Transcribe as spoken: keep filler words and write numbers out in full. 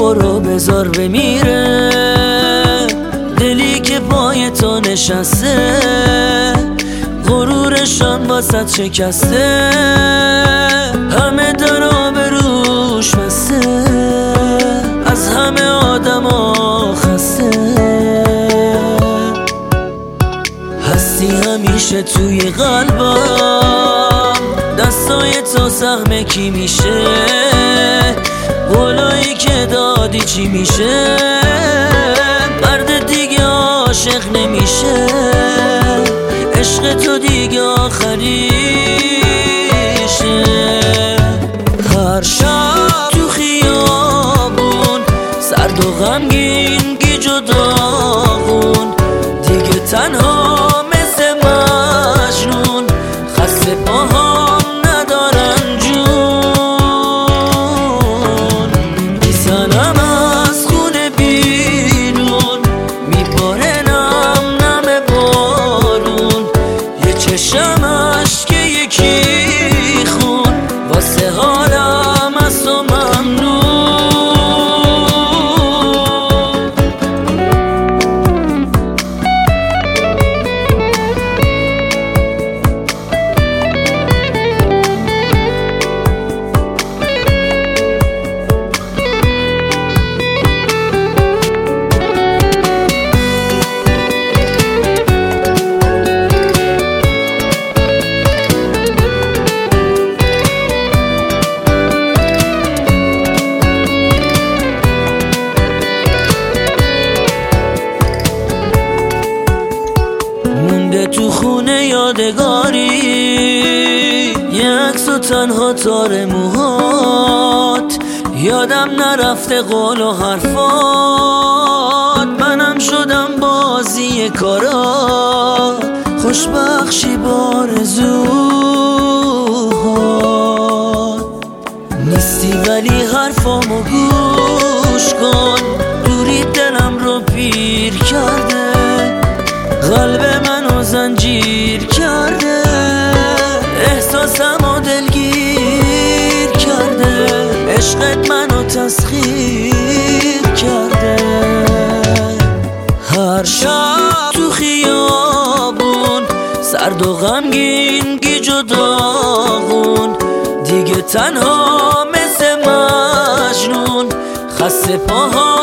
برو بذار بمیره دلی که پای تو نشسته، غرورشان واسه شکسته، همه در آبروش بسته، از همه آدم ها خسته. هستی همیشه توی قلبم، دستای تو سهم کی میشه، قولایی که دادی چی میشه، مرد دیگه عاشق نمیشه، عشق تو دیگه آخریشه. هر شب تو خیابون سرد و غمگین گیج و داغون، دیگه تنها مثل مجنون، خسته پاهام ندارن جون، میزنم از خونه بیرون، میباره نم نم بارون، یه چشم اشک یکی خون، واسه حالم از تو ممنون. تو خونه یادگاری یه عکس و تنها تار موهات، یادم نرفته قول و حرفات، منم شدم بازی کارا، خوشبخشی بارزوهات. نیستی ولی حرفامو گوش کن، دوری دلم رو پیر کرده، قلب منو زنجیر کرده، احساسمو دلگیر کرده، عشقت منو تسخیر کرده. هر شب تو خیابون سرد و غمگین گیج و داغون، دیگه تنها مثل مجنون، خسته پاها